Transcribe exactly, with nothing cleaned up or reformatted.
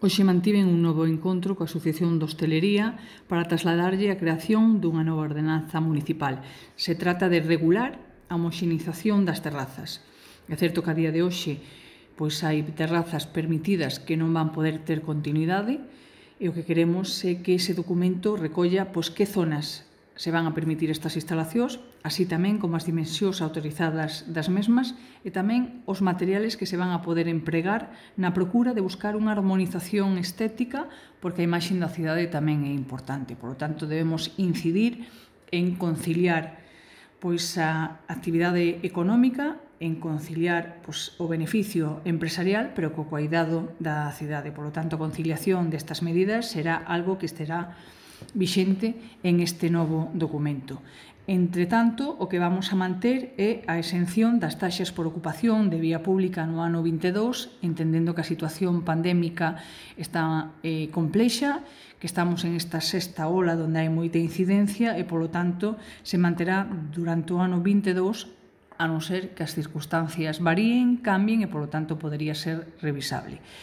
Hoxe mantiven un novo encontro coa Asociación de Hostelería para trasladarlle a creación dunha nova ordenanza municipal. Se trata de regular a homoxenización das terrazas. É certo que a día de hoxe pois hai terrazas permitidas que non van poder ter continuidade e o que queremos é que ese documento recolla pois que zonas se van a permitir estas instalacións, así tamén como as dimensións autorizadas das mesmas e tamén os materiales que se van a poder empregar na procura de buscar unha armonización estética, porque a imaxe da cidade tamén é importante. Por lo tanto, debemos incidir en conciliar pois a actividade económica, en conciliar pois, o beneficio empresarial, pero co cuidado da cidade. Por lo tanto, a conciliación destas medidas será algo que estará vixente en este novo documento. Entre tanto, o que vamos a manter é a exención das taxas por ocupación de vía pública no ano vinte e dous, entendendo que a situación pandémica está eh, complexa, que estamos en esta sexta ola onde hai moita incidencia e, polo tanto, se manterá durante o ano vinte e dous, a non ser que as circunstancias varíen, cambien e, polo tanto, podería ser revisable.